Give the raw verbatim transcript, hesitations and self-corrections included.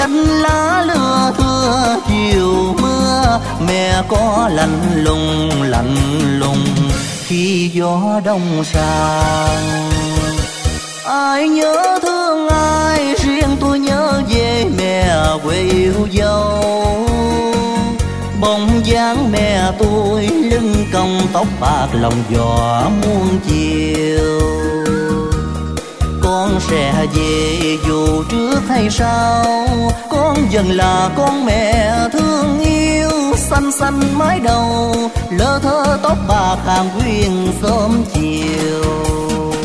danh lá lưa thưa chiều mưa, mẹ có lạnh lùng lạnh lùng khi gió đông sang. Ai nhớ thương ai, riêng tôi nhớ về mẹ quê yêu dâu. Bóng dáng mẹ tôi lưng cong tóc bạc lòng gió muôn chiều. Con sẽ về dù trước hay sau, con vẫn là con mẹ thương yêu. Xanh xanh mái đầu, lơ thơ tóc bạc hàng quyên sớm chiều.